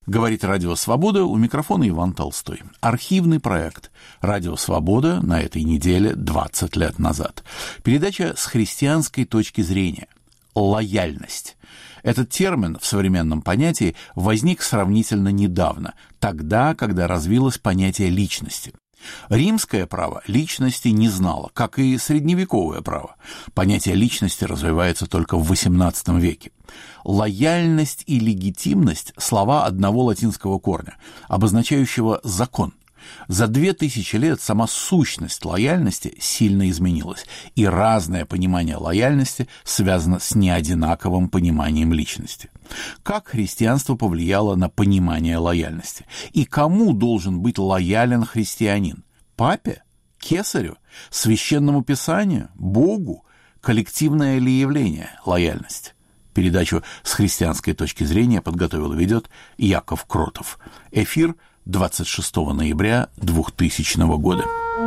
Говорит Радио Свобода, у микрофона Иван Толстой. Архивный проект Радио Свобода на этой неделе 20 лет назад. Передача с христианской точки зрения. Лояльность. Этот термин в современном понятии возник сравнительно недавно, тогда, когда развилось понятие личности. Римское право личности не знало, как и средневековое право. Понятие личности развивается только в XVIII веке. Лояльность и легитимность – слова одного латинского корня, обозначающего закон. За 2000 лет сама сущность лояльности сильно изменилась, и разное понимание лояльности связано с неодинаковым пониманием личности. Как христианство повлияло на понимание лояльности? И кому должен быть лоялен христианин? Папе? Кесарю? Священному Писанию? Богу? Коллективное ли явление лояльность? Передачу с христианской точки зрения подготовил и ведет Яков Кротов. Эфир 26 ноября 2000 года.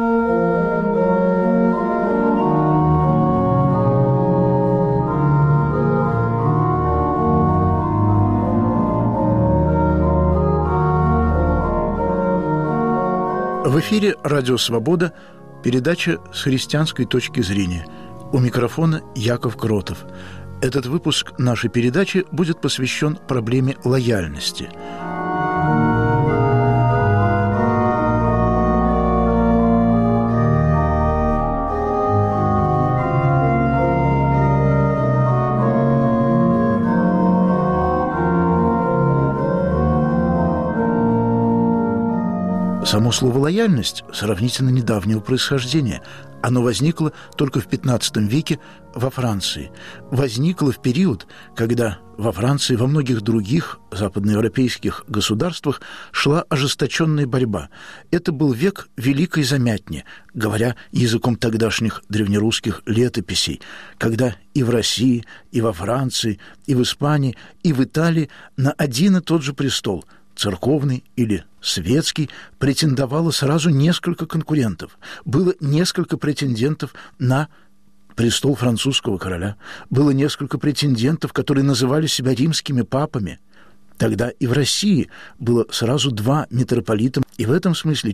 В эфире «Радио Свобода», передача с христианской точки зрения. У микрофона Яков Кротов. Этот выпуск нашей передачи будет посвящен проблеме лояльности. Само слово «лояльность» сравнительно недавнего происхождения. Оно возникло только в XV веке во Франции. Возникло в период, когда во Франции и во многих других западноевропейских государствах шла ожесточенная борьба. Это был век великой замятни, говоря языком тогдашних древнерусских летописей, когда и в России, и во Франции, и в Испании, и в Италии на один и тот же престол – церковный или светский, претендовало сразу несколько конкурентов. Было несколько претендентов на престол французского короля. Было несколько претендентов, которые называли себя римскими папами. Тогда и в России было сразу два митрополита. И в этом смысле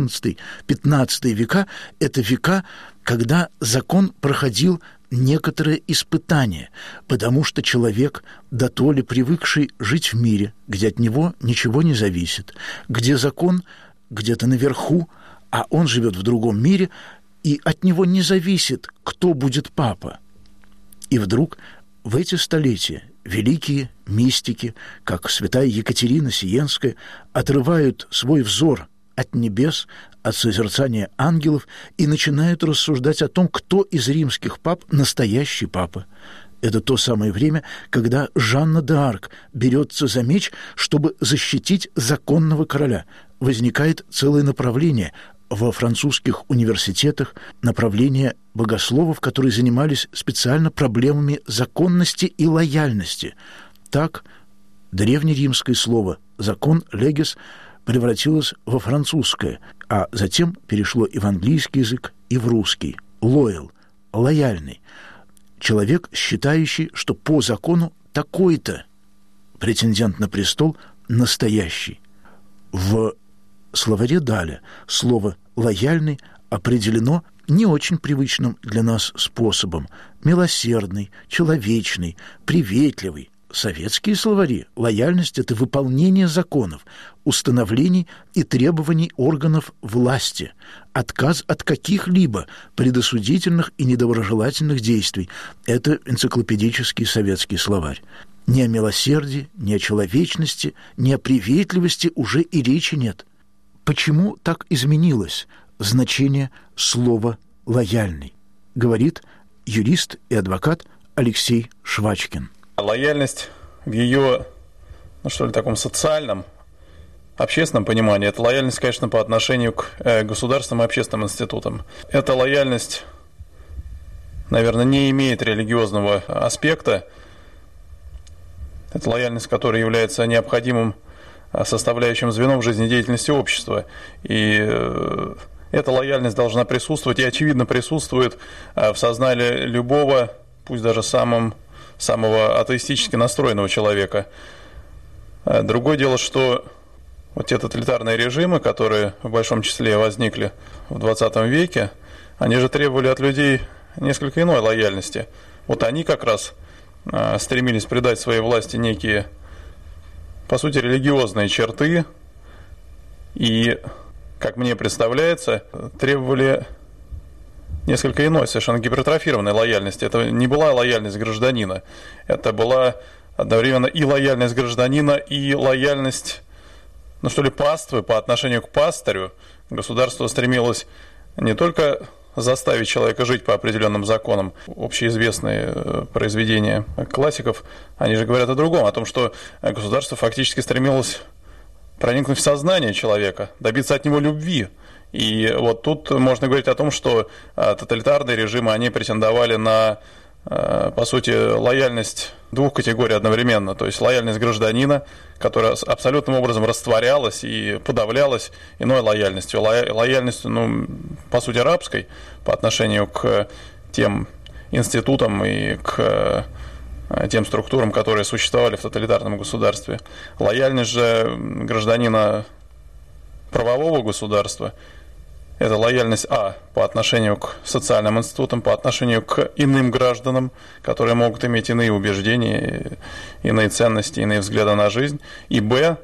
XIV-XV века – это века, когда закон проходил некоторое испытание, потому что человек, дотоле привыкший жить в мире, где от него ничего не зависит, где закон где-то наверху, а он живет в другом мире, и от него не зависит, кто будет папа. И вдруг в эти столетия великие мистики, как святая Екатерина Сиенская, отрывают свой взор от небес, от созерцания ангелов и начинают рассуждать о том, кто из римских пап настоящий папа. Это то самое время, когда Жанна д'Арк берется за меч, чтобы защитить законного короля. Возникает целое направление во французских университетах, направление богословов, которые занимались специально проблемами законности и лояльности. Так, древнеримское слово «закон» «легис» превратилось во французское, а затем перешло и в английский язык, и в русский. Loyal – лояльный. Человек, считающий, что по закону такой-то претендент на престол настоящий. В словаре Даля слово «лояльный» определено не очень привычным для нас способом. Милосердный, человечный, приветливый. Советские словари лояльность – это выполнение законов, установлений и требований органов власти, отказ от каких-либо предосудительных и недоброжелательных действий. Это энциклопедический советский словарь. Ни о милосердии, ни о человечности, ни о приветливости уже и речи нет. Почему так изменилось значение слова «лояльный», говорит юрист и адвокат Алексей Швачкин. Лояльность в ее, таком социальном, общественном понимании, это лояльность, конечно, по отношению к государственным и общественным институтам. Эта лояльность, наверное, не имеет религиозного аспекта. Это лояльность, которая является необходимым составляющим звеном в жизнедеятельности общества. И эта лояльность должна присутствовать и, очевидно, присутствует в сознании любого, пусть даже самого атеистически настроенного человека. Другое дело, что вот те тоталитарные режимы, которые в большом числе возникли в 20 веке, они же требовали от людей несколько иной лояльности. Вот они как раз стремились придать своей власти некие, по сути, религиозные черты и, как мне представляется, требовали несколько иной, совершенно гипертрофированной лояльности. Это не была лояльность гражданина, это была одновременно и лояльность гражданина, и лояльность, паствы по отношению к пастырю. Государство стремилось не только заставить человека жить по определенным законам. Общеизвестные произведения классиков, они же говорят о другом, о том, что государство фактически стремилось проникнуть в сознание человека, добиться от него любви. И вот тут можно говорить о том, что тоталитарные режимы, они претендовали на, по сути, лояльность двух категорий одновременно. То есть лояльность гражданина, которая абсолютным образом растворялась и подавлялась иной лояльностью. Лояльностью, по сути, рабской по отношению к тем институтам и к тем структурам, которые существовали в тоталитарном государстве. Лояльность же гражданина правового государства – это лояльность по отношению к социальным институтам, по отношению к иным гражданам, которые могут иметь иные убеждения, иные ценности, иные взгляды на жизнь. И б,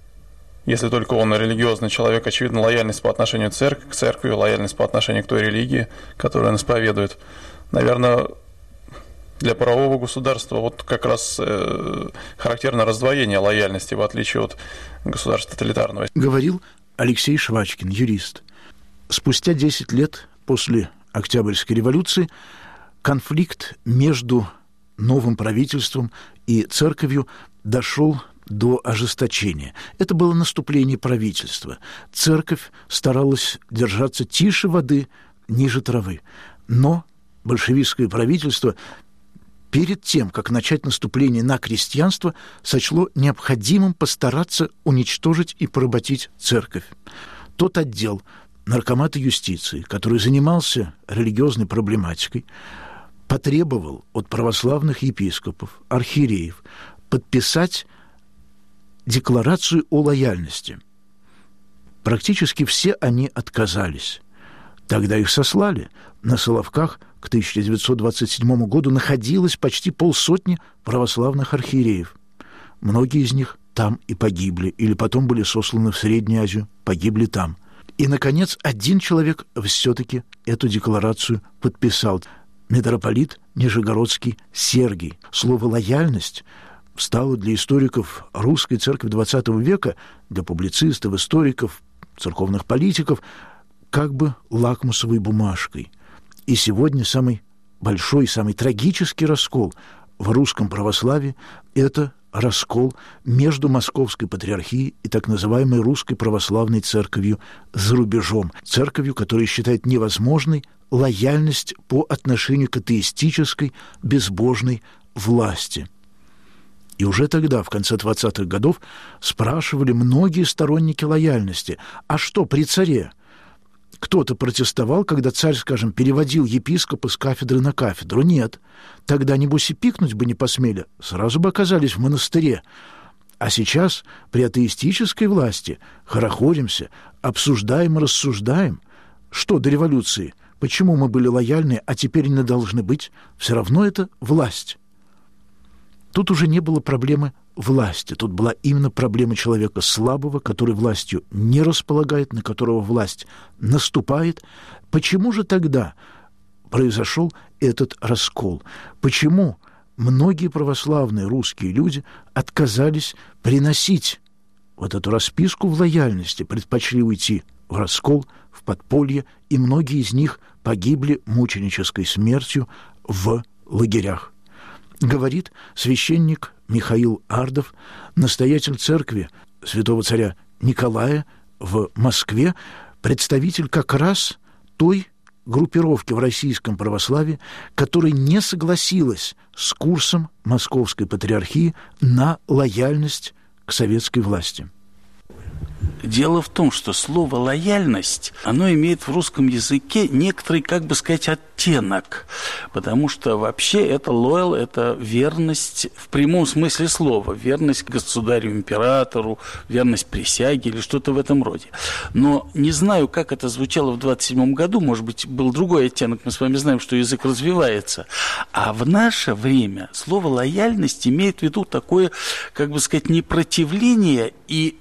если только он религиозный человек, очевидно, лояльность по отношению к церкви, лояльность по отношению к той религии, которую он исповедует. Наверное, для правового государства вот как раз характерно раздвоение лояльности, в отличие от государства тоталитарного. Говорил Алексей Швачкин, юрист. Спустя 10 лет после Октябрьской революции конфликт между новым правительством и церковью дошел до ожесточения. Это было наступление правительства. Церковь старалась держаться тише воды, ниже травы. Но большевистское правительство перед тем, как начать наступление на крестьянство, сочло необходимым постараться уничтожить и поработить церковь. Тот отдел Наркомата юстиции, который занимался религиозной проблематикой, потребовал от православных епископов, архиереев подписать декларацию о лояльности. Практически все они отказались. Тогда их сослали. На Соловках к 1927 году находилось почти 50 православных архиереев. Многие из них там и погибли, или потом были сосланы в Среднюю Азию, погибли там. И, наконец, один человек все-таки эту декларацию подписал. Митрополит Нижегородский Сергий. Слово «лояльность» стало для историков русской церкви XX века, для публицистов, историков, церковных политиков, как бы лакмусовой бумажкой. И сегодня самый большой, самый трагический раскол в русском православии – это раскол между Московской патриархией и так называемой Русской православной церковью за рубежом. Церковью, которая считает невозможной лояльность по отношению к атеистической, безбожной власти. И уже тогда, в конце 20-х годов, спрашивали многие сторонники лояльности: а что при царе? Кто-то протестовал, когда царь, скажем, переводил епископа с кафедры на кафедру? Нет. Тогда, небось, и пикнуть бы не посмели. Сразу бы оказались в монастыре. А сейчас при атеистической власти хорохоримся, обсуждаем и рассуждаем. Что до революции? Почему мы были лояльны, а теперь не должны быть? Все равно это власть. Тут уже не было проблемы власти. Тут была именно проблема человека слабого, который властью не располагает, на которого власть наступает. Почему же тогда произошел этот раскол? Почему многие православные русские люди отказались приносить вот эту расписку в лояльности, предпочли уйти в раскол, в подполье, и многие из них погибли мученической смертью в лагерях? Говорит священник Михаил Ардов, настоятель церкви святого царя Николая в Москве, представитель как раз той группировки в российском православии, которая не согласилась с курсом Московской патриархии на лояльность к советской власти. Дело в том, что слово «лояльность», оно имеет в русском языке некоторый, как бы сказать, оттенок, потому что вообще это loyal, это верность в прямом смысле слова, верность государю-императору, верность присяге или что-то в этом роде. Но не знаю, как это звучало в 27 году, может быть, был другой оттенок, мы с вами знаем, что язык развивается. А в наше время слово «лояльность» имеет в виду такое, как бы сказать, непротивление и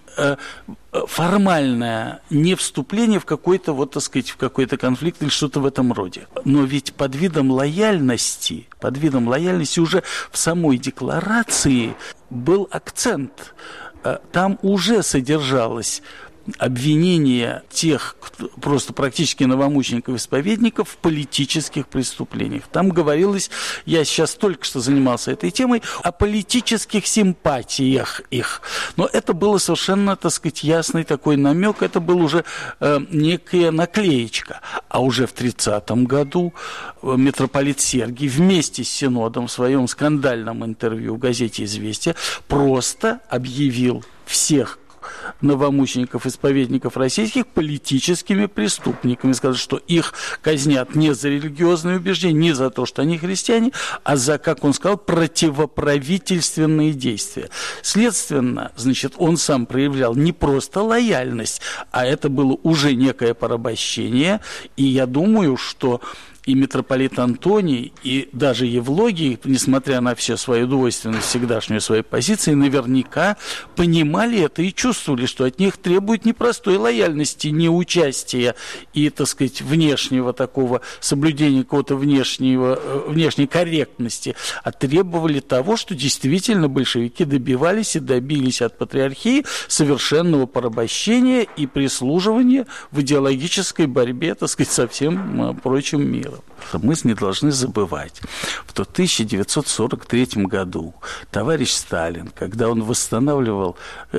формальное не вступление в какой-то, вот, так сказать, в какой-то конфликт или что-то в этом роде. Но ведь под видом лояльности уже в самой декларации был акцент. Там уже содержалось обвинение тех, просто практически новомучеников-исповедников в политических преступлениях. Там говорилось, я сейчас только что занимался этой темой, о политических симпатиях их. Но это было совершенно, так сказать, ясный такой намек, это был уже некая наклеечка. А уже в 30-м году митрополит Сергий вместе с Синодом в своем скандальном интервью в газете «Известия» просто объявил всех новомучеников-исповедников российских политическими преступниками. Сказали, что их казнят не за религиозные убеждения, не за то, что они христиане, а за, как он сказал, противоправительственные действия. Следственно, значит, он сам проявлял не просто лояльность, а это было уже некое порабощение, и я думаю, что и митрополит Антоний, и даже Евлогий, несмотря на всю свою двойственность, всегдашнюю свою позицию, наверняка понимали это и чувствовали, что от них требуют не простой лояльности, не участия и, так сказать, внешнего такого соблюдения какого-то внешней корректности, а требовали того, что действительно большевики добивались и добились от патриархии совершенного порабощения и прислуживания в идеологической борьбе, так сказать, со всем прочим миром. Мы не должны забывать, что в 1943 году товарищ Сталин, когда он восстанавливал,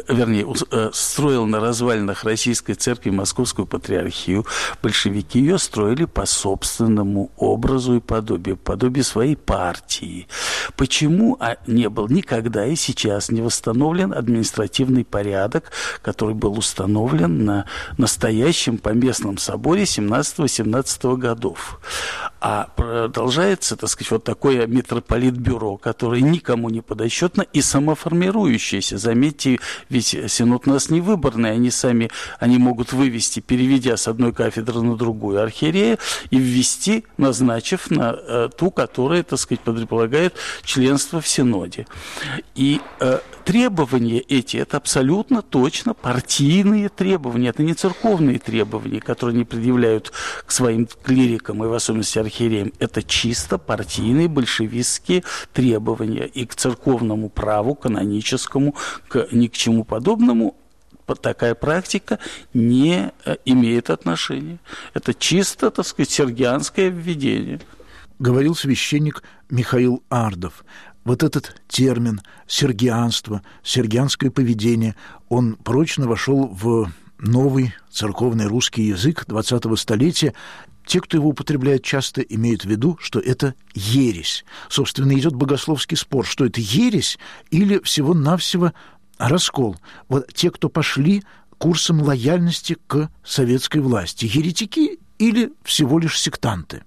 строил на развалинах Российской Церкви Московскую Патриархию, большевики ее строили по собственному образу и подобию своей партии. Почему не был никогда и сейчас не восстановлен административный порядок, который был установлен на настоящем поместном соборе 17-18 годов? А продолжается, так сказать, вот такое митрополитбюро, которое никому не подотчетно и самоформирующееся. Заметьте, ведь Синод у нас не выборный, они могут вывести, переведя с одной кафедры на другую архиерея, и ввести, назначив на ту, которая, так сказать, предполагает членство в Синоде. И требования эти, это абсолютно точно партийные требования, это не церковные требования, которые они предъявляют к своим клирикам и в особенности архиереям. Это чисто партийные большевистские требования, и к церковному праву, каноническому, ни к чему подобному такая практика не имеет отношения. Это чисто, так сказать, сергианское введение. Говорил священник Михаил Ардов. Вот этот термин «сергианство», «сергианское поведение», он прочно вошел в новый церковный русский язык 20-го столетия. Те, кто его употребляет часто, имеют в виду, что это ересь. Собственно, идет богословский спор, что это ересь или всего-навсего раскол. Вот те, кто пошли курсом лояльности к советской власти, еретики или всего лишь сектанты.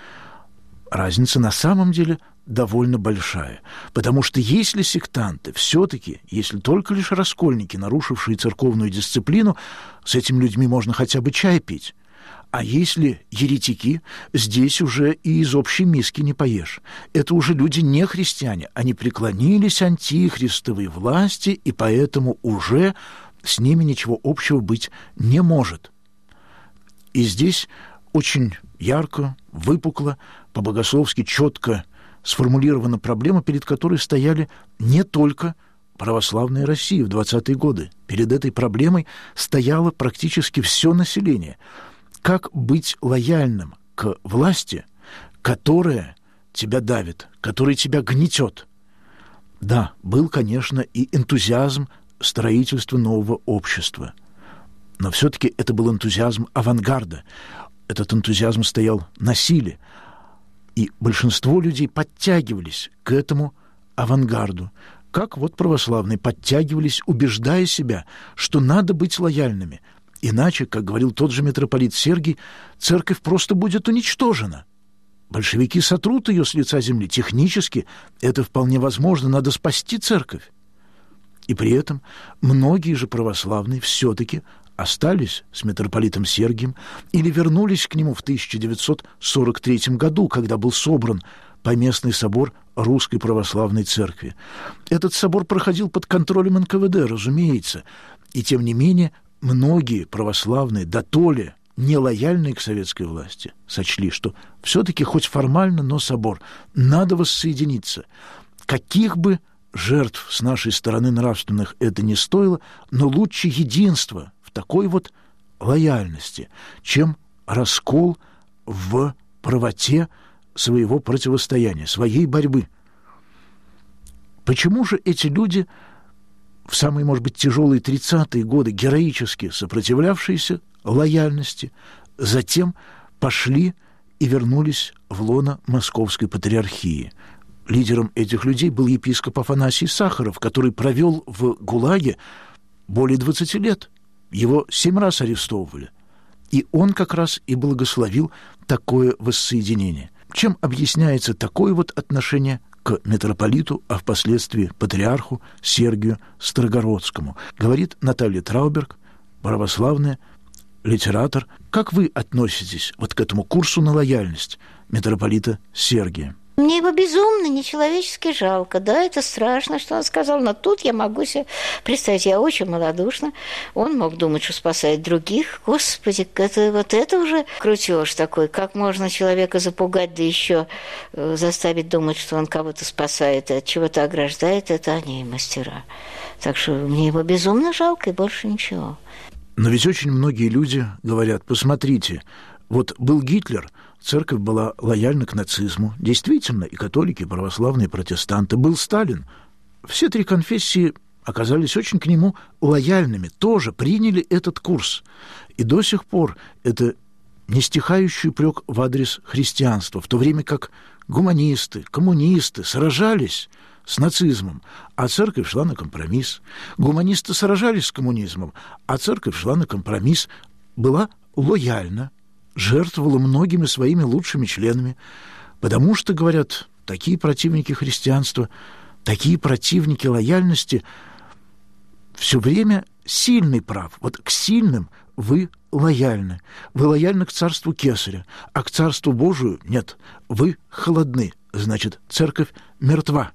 Разница на самом деле довольно большая, потому что если сектанты все-таки, если только лишь раскольники, нарушившие церковную дисциплину, с этими людьми можно хотя бы чай пить. А если еретики, здесь уже и из общей миски не поешь. Это уже люди не христиане, они преклонились антихристовой власти, и поэтому уже с ними ничего общего быть не может. И здесь очень ярко, выпукло, по-богословски четко сформулирована проблема, перед которой стояли не только православная Россия в 20-е годы. Перед этой проблемой стояло практически все население. Как быть лояльным к власти, которая тебя давит, которая тебя гнетет? Да, был, конечно, и энтузиазм строительства нового общества. Но все-таки это был энтузиазм авангарда. Этот энтузиазм стоял на силе. И большинство людей подтягивались к этому авангарду, как вот православные подтягивались, убеждая себя, что надо быть лояльными. Иначе, как говорил тот же митрополит Сергий, церковь просто будет уничтожена. Большевики сотрут ее с лица земли. Технически это вполне возможно, надо спасти церковь. И при этом многие же православные все-таки остались с митрополитом Сергием или вернулись к нему в 1943 году, когда был собран Поместный собор Русской Православной Церкви. Этот собор проходил под контролем НКВД, разумеется, и тем не менее многие православные, дотоле нелояльные к советской власти, сочли, что все-таки хоть формально, но собор, надо воссоединиться. Каких бы жертв с нашей стороны нравственных это не стоило, но лучше единство в такой вот лояльности, чем раскол в правоте своего противостояния, своей борьбы. Почему же эти люди в самые, может быть, тяжелые 30-е годы, героически сопротивлявшиеся лояльности, затем пошли и вернулись в лоно Московской Патриархии? Лидером этих людей был епископ Афанасий Сахаров, который провел в ГУЛАГе более 20 лет. Его 7 раз арестовывали. И он как раз и благословил такое воссоединение. Чем объясняется такое вот отношение к митрополиту, а впоследствии патриарху Сергию Строгородскому? Говорит Наталья Трауберг, православная, литератор. Как вы относитесь вот к этому курсу на лояльность митрополита Сергия? Мне его безумно, нечеловечески жалко. Да, это страшно, что он сказал, но тут я могу себе представить, я очень малодушна. Он мог думать, что спасает других. Господи, это уже крутеж такой. Как можно человека запугать, да еще заставить думать, что он кого-то спасает и от чего-то ограждает, это они мастера. Так что мне его безумно жалко и больше ничего. Но ведь очень многие люди говорят, посмотрите, вот был Гитлер, церковь была лояльна к нацизму. Действительно, и католики, и православные, и протестанты. Был Сталин. Все 3 конфессии оказались очень к нему лояльными, тоже приняли этот курс. И до сих пор это не стихающий упрек в адрес христианства, в то время как гуманисты, коммунисты сражались с нацизмом, а церковь шла на компромисс. Гуманисты сражались с коммунизмом, а церковь шла на компромисс, была лояльна, жертвовала многими своими лучшими членами, потому что, говорят, такие противники христианства, такие противники лояльности все время сильный прав. Вот к сильным вы лояльны. Вы лояльны к царству Кесаря, а к царству Божию нет. Вы холодны, значит, церковь мертва.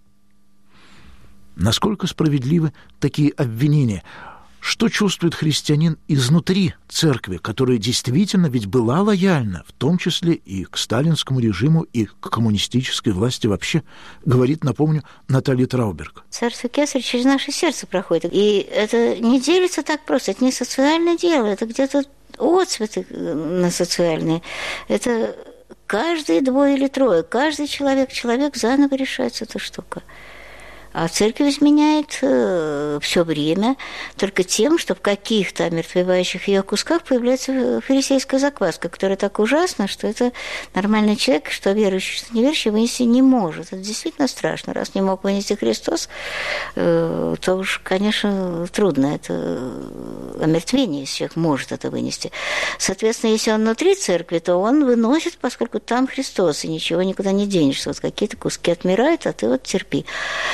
Насколько справедливы такие обвинения? Что чувствует христианин изнутри церкви, которая действительно ведь была лояльна, в том числе и к сталинскому режиму, и к коммунистической власти вообще, говорит, напомню, Наталья Трауберг. Царство Кесаря через наше сердце проходит. И это не делится так просто, это не социальное дело, это где-то отцветы на социальные. Это каждые 2 или 3, каждый человек заново решается эта штука. А церковь изменяет все время только тем, что в каких-то омертвевающих ее кусках появляется фарисейская закваска, которая так ужасна, что это нормальный человек, что верующий, что неверующий, вынести не может. Это действительно страшно. Раз не мог вынести Христос, то уж, конечно, трудно. Это омертвение, если человек может это вынести. Соответственно, если он внутри церкви, то он выносит, поскольку там Христос, и ничего никуда не денешься. Вот какие-то куски отмирают, а ты вот терпи,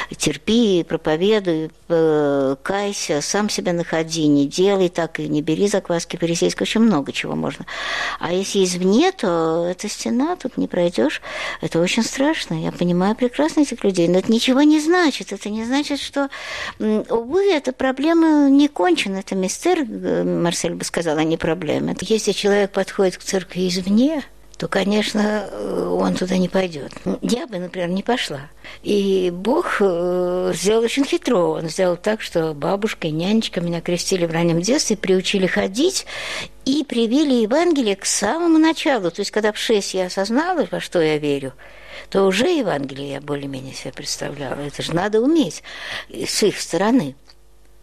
проповедуй, кайся, сам себя находи, не делай так, и не бери закваски фарисейской, очень много чего можно. А если извне, то эта стена, тут не пройдешь, это очень страшно. Я понимаю прекрасно этих людей, но это ничего не значит. Это не значит, что, увы, эта проблема не кончена. Это мистер, Марсель бы сказал, а не проблема. Если человек подходит к церкви извне, то, конечно, он туда не пойдет. Я бы, например, не пошла. И Бог сделал очень хитро. Он сделал так, что бабушка и нянечка меня крестили в раннем детстве, приучили ходить и привили Евангелие к самому началу. То есть, когда в 6 я осознала, во что я верю, то уже Евангелие я более-менее себе представляла. Это же надо уметь с их стороны.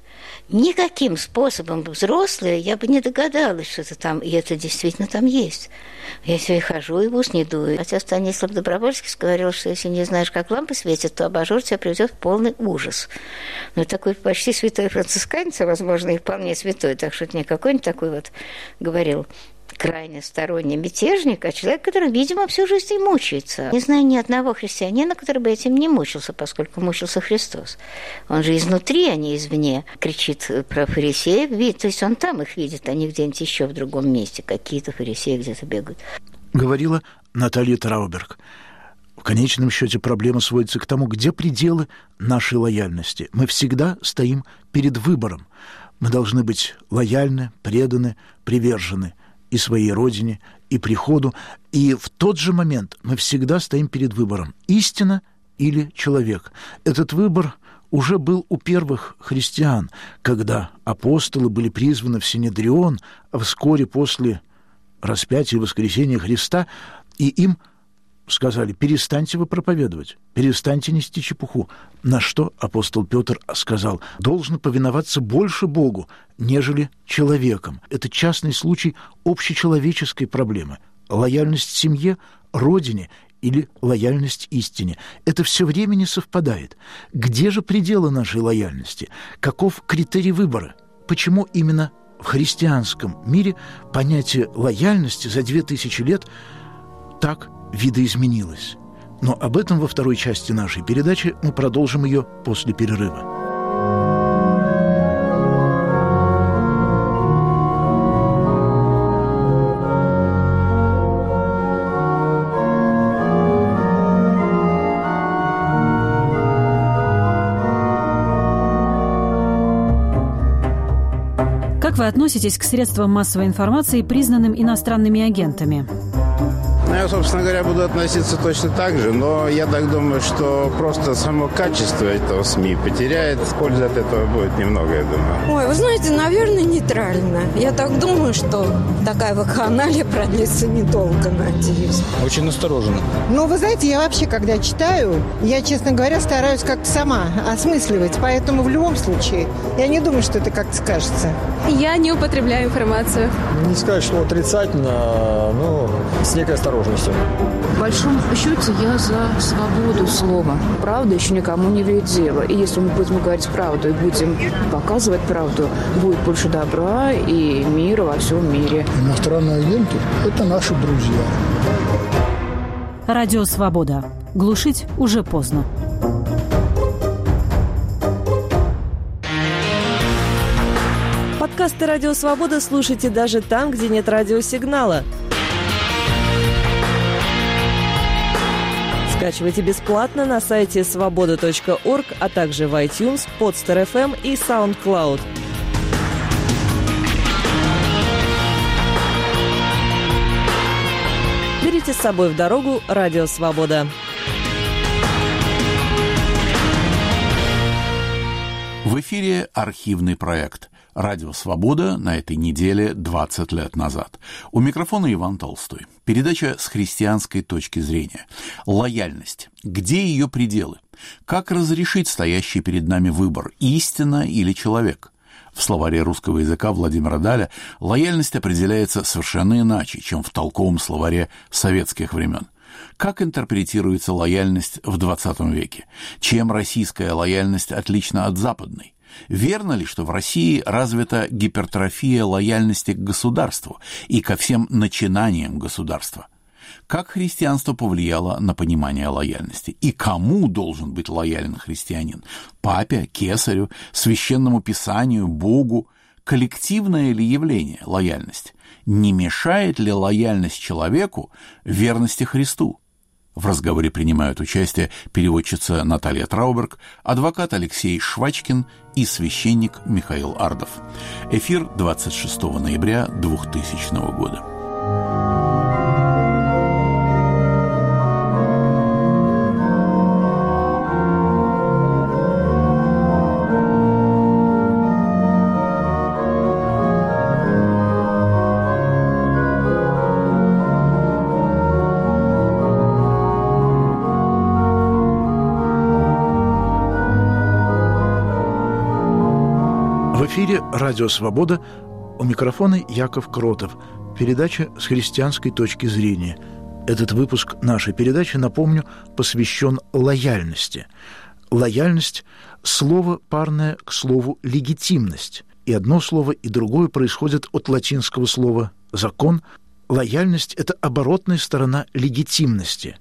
никаким способом взрослая я бы не догадалась, что это там, и это действительно там есть. Я себе хожу и в ус не дую. Хотя Станислав Добровольский говорил, что если не знаешь, как лампы светят, то абажур тебя приведет в полный ужас. Но такой почти святой францисканец, а, возможно, и вполне святой, так что это не какой-нибудь такой вот, говорил, крайне сторонний мятежник, а человек, который, видимо, всю жизнь и мучается. Не знаю ни одного христианина, который бы этим не мучился, поскольку мучился Христос. Он же изнутри, а не извне, кричит про фарисеев. То есть он там их видит, а не где-нибудь еще в другом месте. Какие-то фарисеи где-то бегают. Говорила Наталья Трауберг. В конечном счете проблема сводится к тому, где пределы нашей лояльности. Мы всегда стоим перед выбором. Мы должны быть лояльны, преданы, привержены и своей родине, и приходу. И в тот же момент мы всегда стоим перед выбором: истина или человек. Этот выбор уже был у первых христиан, когда апостолы были призваны в Синедрион, а вскоре после распятия и воскресения Христа, и им сказали: перестаньте вы проповедовать, перестаньте нести чепуху. На что апостол Петр сказал: должен повиноваться больше Богу, нежели человеком. Это частный случай общечеловеческой проблемы. Лояльность семье, родине или лояльность истине. Это все время не совпадает. Где же пределы нашей лояльности? Каков критерий выбора? Почему именно в христианском мире понятие лояльности за 2000 лет так видоизменилось? Но об этом во второй части нашей передачи. Мы продолжим ее после перерыва. Как вы относитесь к средствам массовой информации, признанным иностранными агентами? Я, собственно говоря, буду относиться точно так же, но я так думаю, что просто само качество этого СМИ потеряет. Пользы от этого будет немного, я думаю. Ой, вы знаете, наверное, нейтрально. Я так думаю, что такая вакханалия продлится недолго, надеюсь. Очень настороженно. Ну, вы знаете, я вообще, когда читаю, я, честно говоря, стараюсь как-то сама осмысливать, поэтому в любом случае я не думаю, что это как-то скажется. Я не употребляю информацию. Не сказать, что отрицательно, но с некой осторожностью. В большом счете я за свободу слова. Правда еще никому не вредила. И если мы будем говорить правду и будем показывать правду, будет больше добра и мира во всем мире. Иностранные агенты – это наши друзья. Радио «Свобода». Глушить уже поздно. Подкасты «Радио Свобода» слушайте даже там, где нет радиосигнала. Скачивайте бесплатно на сайте svoboda.org, а также в iTunes, Podster.fm и SoundCloud. Берите с собой в дорогу «Радио Свобода». В эфире архивный проект «Радио Свобода» на этой неделе 20 лет назад. У микрофона Иван Толстой. Передача с христианской точки зрения. Лояльность. Где ее пределы? Как разрешить стоящий перед нами выбор – истина или человек? В словаре русского языка Владимира Даля лояльность определяется совершенно иначе, чем в толковом словаре советских времен. Как интерпретируется лояльность в 20 веке? Чем российская лояльность отлична от западной? Верно ли, что в России развита гипертрофия лояльности к государству и ко всем начинаниям государства? Как христианство повлияло на понимание лояльности? И кому должен быть лоялен христианин? Папе, кесарю, священному писанию, Богу? Коллективное ли явление лояльность? Не мешает ли лояльность человеку верности Христу? В разговоре принимают участие переводчица Наталья Трауберг, адвокат Алексей Швачкин и священник Михаил Ардов. Эфир 26 ноября 2000 года. В «Радио Свобода». У микрофона Яков Кротов. Передача с христианской точки зрения. Этот выпуск нашей передачи, напомню, посвящен лояльности. Лояльность – слово, парное к слову «легитимность». И одно слово, и другое происходят от латинского слова «закон». Лояльность – это оборотная сторона легитимности.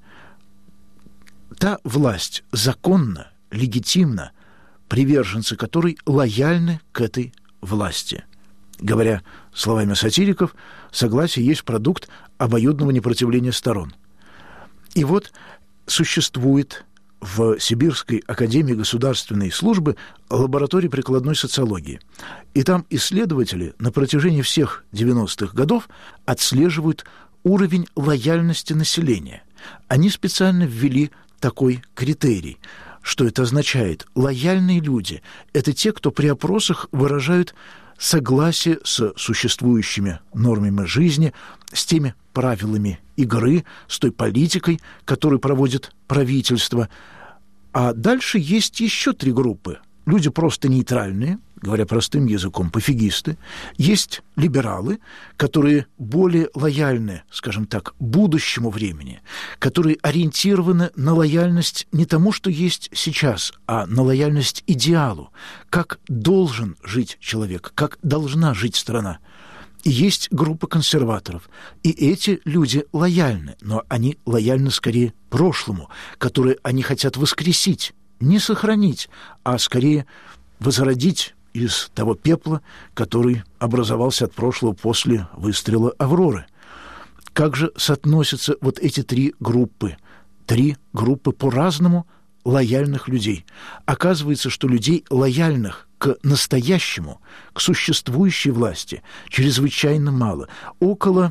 Та власть законна, легитимна, приверженцы которой лояльны к этой власти. Говоря словами сатириков, согласие есть продукт обоюдного непротивления сторон. И вот существует в Сибирской академии государственной службы лаборатория прикладной социологии. И там исследователи на протяжении всех 90-х годов отслеживают уровень лояльности населения. Они специально ввели такой критерий. Что это означает? Лояльные люди – это те, кто при опросах выражают согласие с существующими нормами жизни, с теми правилами игры, с той политикой, которую проводит правительство. А дальше есть еще 3 группы. Люди просто нейтральные, говоря простым языком, пофигисты. Есть либералы, которые более лояльны, скажем так, будущему времени, которые ориентированы на лояльность не тому, что есть сейчас, а на лояльность идеалу, как должен жить человек, как должна жить страна. И есть группа консерваторов. И эти люди лояльны, но они лояльны скорее прошлому, которое они хотят воскресить, не сохранить, а скорее возродить из того пепла, который образовался от прошлого после выстрела «Авроры». Как же соотносятся вот эти 3 группы? 3 группы по-разному лояльных людей. Оказывается, что людей, лояльных к настоящему, к существующей власти, чрезвычайно мало. Около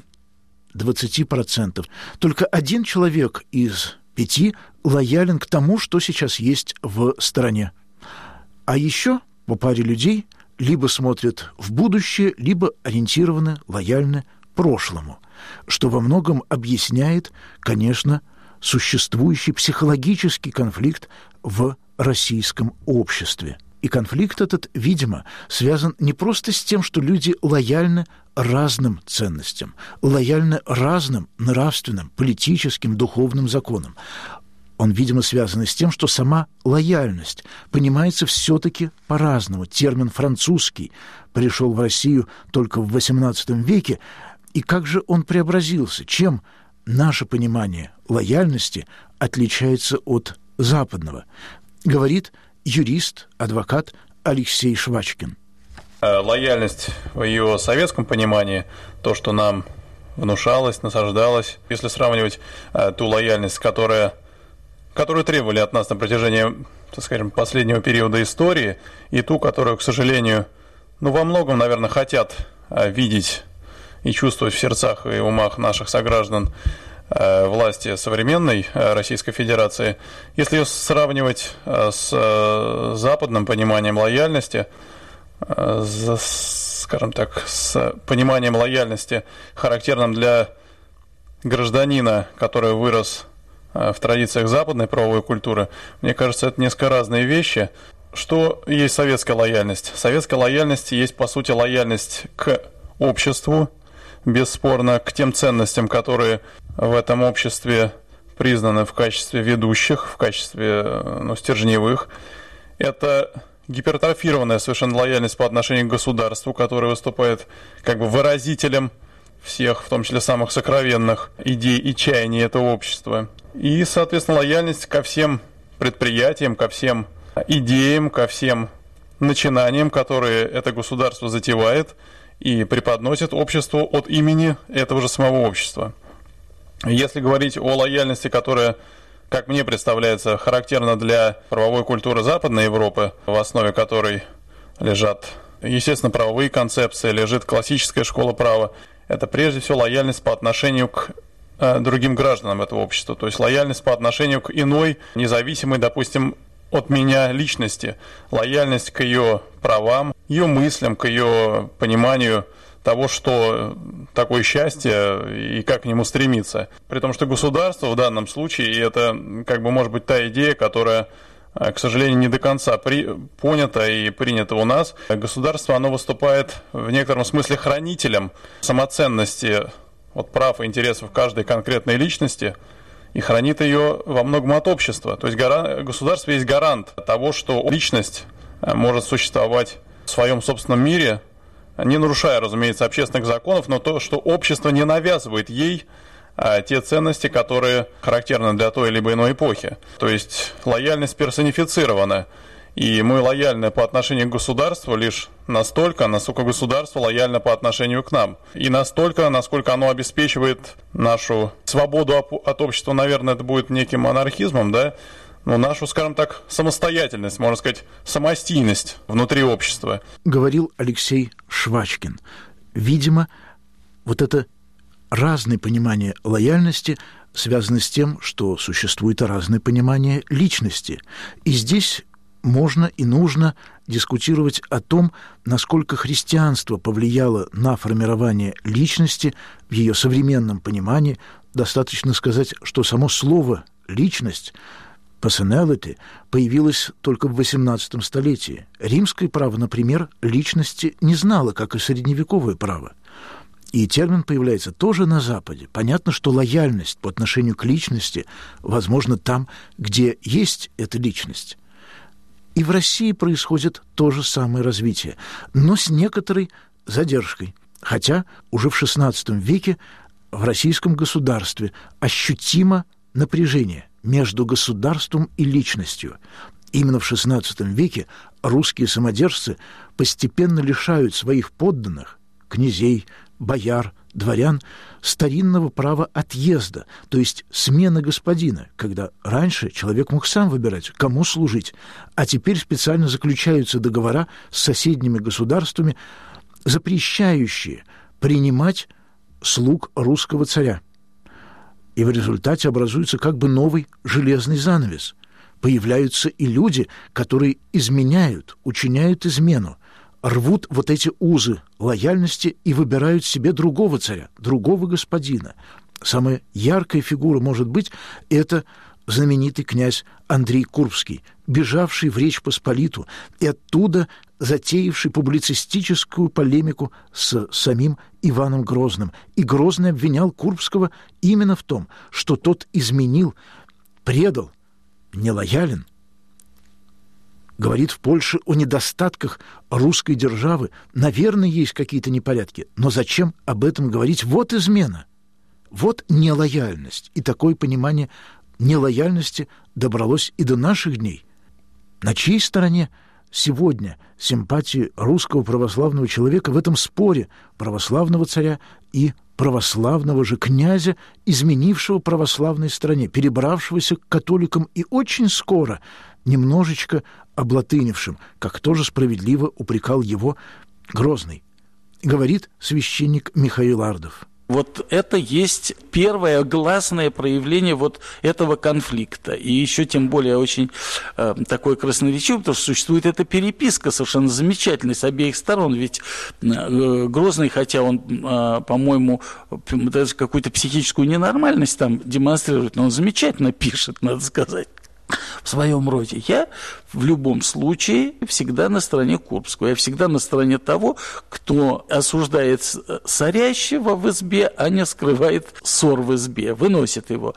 20%. Только 1 человек из 5 лоялен к тому, что сейчас есть в стране. А еще по паре людей либо смотрят в будущее, либо ориентированы, лояльны прошлому, что во многом объясняет, конечно, существующий психологический конфликт в российском обществе. И конфликт этот, видимо, связан не просто с тем, что люди лояльны разным ценностям, лояльны разным нравственным, политическим, духовным законам. Он, видимо, связан с тем, что сама лояльность понимается все-таки по-разному. Термин французский пришел в Россию только в XVIII веке. И как же он преобразился? Чем наше понимание лояльности отличается от западного? Говорит юрист, адвокат Алексей Швачкин. Лояльность в ее советском понимании, то, что нам внушалось, насаждалось, если сравнивать ту лояльность, которую требовали от нас на протяжении, так скажем, последнего периода истории, и ту, которую, к сожалению, во многом, наверное, хотят видеть и чувствовать в сердцах и умах наших сограждан власти современной Российской Федерации, если ее сравнивать с западным пониманием лояльности, скажем так, с пониманием лояльности, характерным для гражданина, который вырос в традициях западной правовой культуры, мне кажется, это несколько разные вещи. Что есть советская лояльность? Советская лояльность есть, по сути, лояльность к обществу, бесспорно, к тем ценностям, которые в этом обществе признаны в качестве ведущих, в качестве стержневых. Это гипертрофированная совершенно лояльность по отношению к государству, которое выступает как бы выразителем всех, в том числе самых сокровенных идей и чаяний этого общества. И, соответственно, лояльность ко всем предприятиям, ко всем идеям, ко всем начинаниям, которые это государство затевает и преподносит обществу от имени этого же самого общества. Если говорить о лояльности, которая, как мне представляется, характерна для правовой культуры Западной Европы, в основе которой лежат, естественно, правовые концепции, лежит классическая школа права, это прежде всего лояльность по отношению к другим гражданам этого общества, то есть лояльность по отношению к иной, независимой, допустим, от меня личности, лояльность к ее правам, ее мыслям, к ее пониманию того, что такое счастье и как к нему стремиться. При том, что государство в данном случае, и это как бы может быть та идея, которая к сожалению, не до конца понято и принято у нас. Государство, оно выступает в некотором смысле хранителем самоценности прав и интересов каждой конкретной личности и хранит ее во многом от общества. То есть государство есть гарант того, что личность может существовать в своем собственном мире, не нарушая, разумеется, общественных законов, но то, что общество не навязывает ей те ценности, которые характерны для той либо иной эпохи. То есть лояльность персонифицирована, и мы лояльны по отношению к государству лишь настолько, насколько государство лояльно по отношению к нам. И настолько, насколько оно обеспечивает нашу свободу от общества, наверное, это будет неким анархизмом, да? Но нашу, скажем так, самостоятельность, можно сказать, самостийность внутри общества. Говорил Алексей Швачкин. Видимо, это разное понимание лояльности связано с тем, что существует разное понимание личности. И здесь можно и нужно дискутировать о том, насколько христианство повлияло на формирование личности в ее современном понимании. Достаточно сказать, что само слово «личность» personality появилось только в XVIII столетии. Римское право, например, личности не знало, как и средневековое право. И термин появляется тоже на Западе. Понятно, что лояльность по отношению к личности возможна там, где есть эта личность. И в России происходит то же самое развитие, но с некоторой задержкой. Хотя уже в XVI веке в российском государстве ощутимо напряжение между государством и личностью. Именно в XVI веке русские самодержцы постепенно лишают своих подданных, князей, бояр, дворян, старинного права отъезда, то есть смены господина, когда раньше человек мог сам выбирать, кому служить, а теперь специально заключаются договора с соседними государствами, запрещающие принимать слуг русского царя. И в результате образуется как бы новый железный занавес. Появляются и люди, которые изменяют, учиняют измену, рвут эти узы лояльности и выбирают себе другого царя, другого господина. Самая яркая фигура, может быть, это знаменитый князь Андрей Курбский, бежавший в Речь Посполиту и оттуда затеявший публицистическую полемику с самим Иваном Грозным. И Грозный обвинял Курбского именно в том, что тот изменил, предал, нелоялен. Говорит в Польше о недостатках русской державы. Наверное, есть какие-то непорядки, но зачем об этом говорить? Вот измена, вот нелояльность. И такое понимание нелояльности добралось и до наших дней. На чьей стороне сегодня симпатии русского православного человека в этом споре православного царя и православного же князя, изменившего православной стране, перебравшегося к католикам и очень скоро немножечко облатынившим, как тоже справедливо упрекал его Грозный. Говорит священник Михаил Ардов. Это есть первое гласное проявление этого конфликта. И еще тем более очень такое красноречивое, потому что существует эта переписка совершенно замечательная с обеих сторон. Ведь Грозный, хотя он, по-моему, даже какую-то психическую ненормальность там демонстрирует, но он замечательно пишет, надо сказать. В своем роде. Я в любом случае всегда на стороне Курбского. Я всегда на стороне того, кто осуждает сорящего в избе, а не скрывает ссор в избе, выносит его.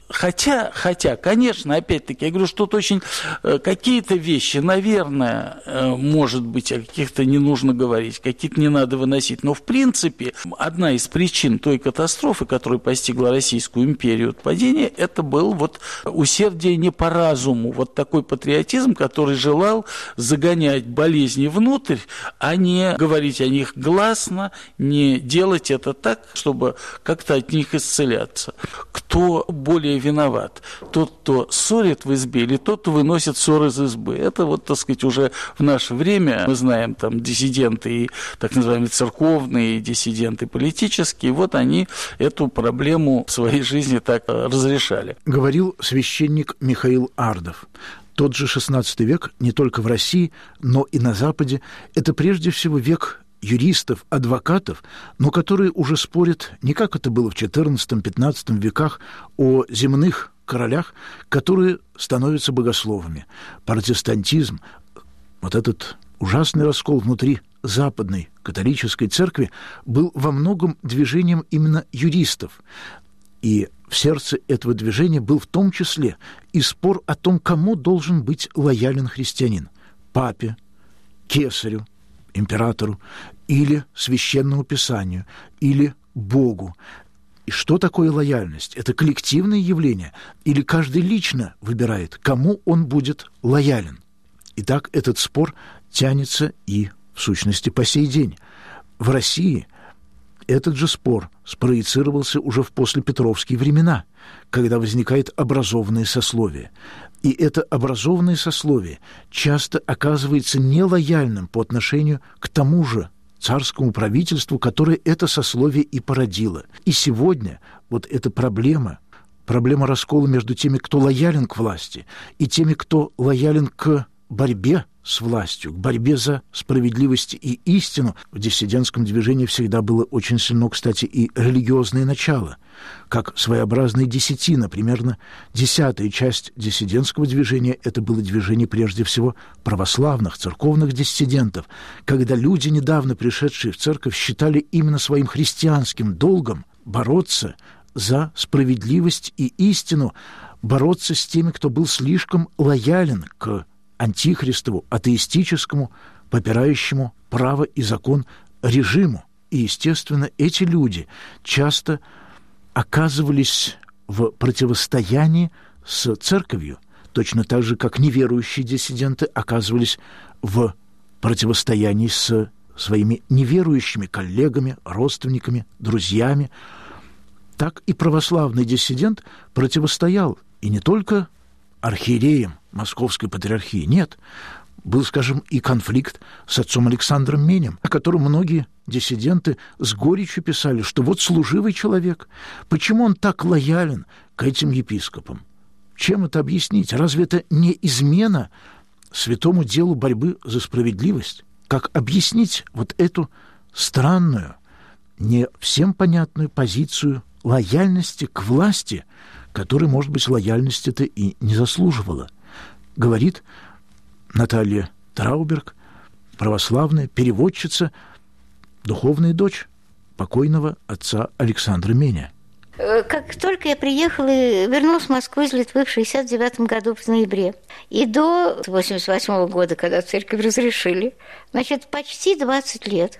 Хотя, конечно, опять-таки, я говорю, что тут очень какие-то вещи, наверное, может быть, о каких-то не нужно говорить, какие-то не надо выносить. Но, в принципе, одна из причин той катастрофы, которая постигла Российскую империю от падения, это был усердие не по разуму, такой патриотизм, который желал загонять болезни внутрь, а не говорить о них гласно, не делать это так, чтобы как-то от них исцеляться. Кто более виноват? Тот, кто ссорит в избе, или тот, кто выносит ссор из избы? Это уже в наше время, мы знаем, там диссиденты и так называемые церковные диссиденты политические, они эту проблему в своей жизни так разрешали. Говорил священник Михаил Ардов. Тот же XVI век не только в России, но и на Западе – это прежде всего век юристов, адвокатов, но которые уже спорят не как это было в XIV-XV веках о земных королях, которые становятся богословами. Протестантизм, вот этот ужасный раскол внутри Западной католической церкви, был во многом движением именно юристов. И в сердце этого движения был в том числе и спор о том, кому должен быть лоялен христианин – папе, кесарю, императору, или священному писанию, или Богу. И что такое лояльность? Это коллективное явление, или каждый лично выбирает, кому он будет лоялен? Итак, этот спор тянется и, в сущности, по сей день. В России этот же спор спроецировался уже в послепетровские времена, когда возникает образованное сословие. И это образованное сословие часто оказывается нелояльным по отношению к тому же царскому правительству, которое это сословие и породило. И сегодня вот эта проблема раскола между теми, кто лоялен к власти, и теми, кто лоялен к борьбе с властью, к борьбе за справедливость и истину. В диссидентском движении всегда было очень сильно, кстати, и религиозное начало, как своеобразная десятина. Примерно 10-я часть диссидентского движения – это было движение прежде всего православных, церковных диссидентов, когда люди, недавно пришедшие в церковь, считали именно своим христианским долгом бороться за справедливость и истину, бороться с теми, кто был слишком лоялен к антихристову, атеистическому, попирающему право и закон режиму. И, естественно, эти люди часто оказывались в противостоянии с церковью, точно так же, как неверующие диссиденты оказывались в противостоянии с своими неверующими коллегами, родственниками, друзьями. Так и православный диссидент противостоял и не только архиереем Московской патриархии. Нет, был, скажем, и конфликт с отцом Александром Менем, о котором многие диссиденты с горечью писали, что вот служивый человек, почему он так лоялен к этим епископам? Чем это объяснить? Разве это не измена святому делу борьбы за справедливость? Как объяснить вот эту странную, не всем понятную позицию лояльности к власти, которой, может быть, лояльности-то и не заслуживала? Говорит Наталья Трауберг, православная переводчица, духовная дочь покойного отца Александра Меня. Как только я приехала и вернулась в Москву из Литвы в 1969 году в ноябре, и до 1988 года, когда церковь разрешили, значит, почти 20 лет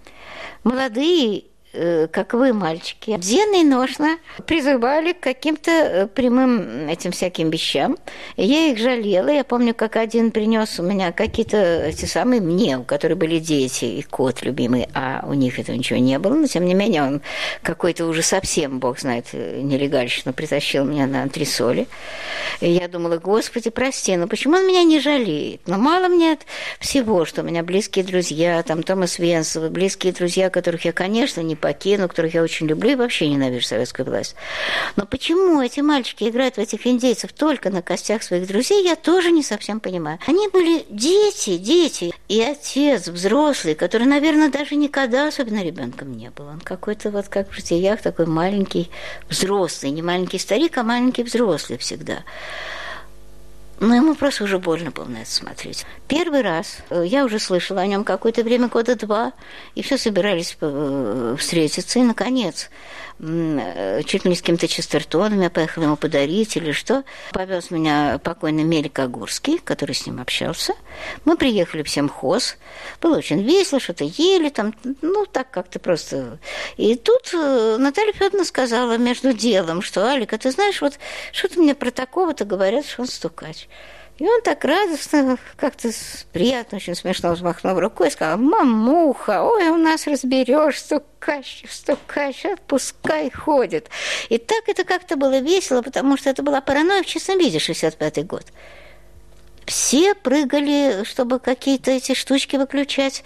молодые, как вы, мальчики, денно и ношно призывали к каким-то прямым этим всяким вещам. И я их жалела. Я помню, как один принес у меня какие-то эти самые мне, у которых были дети и кот любимый, а у них этого ничего не было. Но, тем не менее, он какой-то уже совсем, бог знает, нелегальщину притащил меня на антресоли. И я думала, Господи, прости, но почему он меня не жалеет? Но мало мне всего, что у меня близкие друзья, там Томас Венцелов, близкие друзья, которых я, конечно, не покину, которых я очень люблю и вообще ненавижу советскую власть. Но почему эти мальчики играют в этих индейцев только на костях своих друзей, я тоже не совсем понимаю. Они были дети, и отец взрослый, который, наверное, даже никогда особенно ребенком не был. Он какой-то вот как в житиях такой маленький взрослый, не маленький старик, а маленький взрослый всегда. Но ему просто уже больно было на это смотреть. Первый раз я уже слышала о нем какое-то время, года 2, и все собирались встретиться, и, наконец, чуть ли не с каким-то Честертоном я поехала ему подарить или что. Повез меня покойный Мелик Агурский, который с ним общался. Мы приехали в семхоз. Было очень весело, что-то ели там, ну, так как-то просто. И тут Наталья Федоровна сказала между делом, что, Алика, ты знаешь, вот что-то мне про такого-то говорят, что он стукач. И он так радостно, как-то приятно, очень смешно взмахнул рукой и сказал: «Мамуха, ой, у нас разберешь, стукач, пускай ходит». И так это как-то было весело, потому что это была паранойя в чистом виде, 65-й год. Все прыгали, чтобы какие-то эти штучки выключать,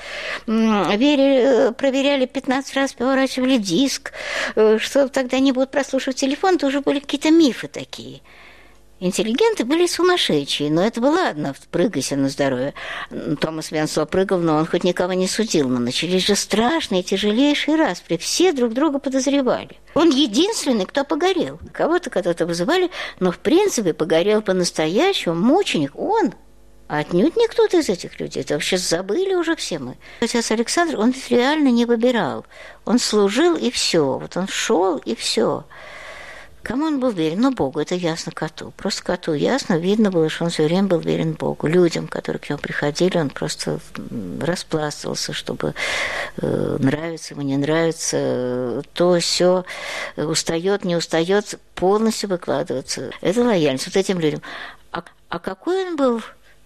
проверяли 15 раз, поворачивали диск, что тогда не будут прослушивать телефон, это уже были какие-то мифы такие. Интеллигенты были сумасшедшие, но это было ладно, прыгайся на здоровье. Томас Венсло прыгал, но он хоть никого не судил. Но начались же страшные, тяжелейшие распри. Все друг друга подозревали. Он единственный, кто погорел. Кого-то когда-то вызывали, но в принципе погорел по-настоящему. Мученик он. А отнюдь не кто-то из этих людей. Это вообще забыли уже все мы. Отец Александр, он ведь реально не выбирал. Он служил, и все. Вот он шел, и все. Кому он был верен? Ну, Богу, это ясно коту. Просто коту ясно, видно было, что он все время был верен Богу. Людям, которые к нему приходили, он просто распластывался, чтобы нравится ему, не нравится, то, сё, устает, не устает, полностью выкладываться. Это лояльность вот этим людям. А какой он был?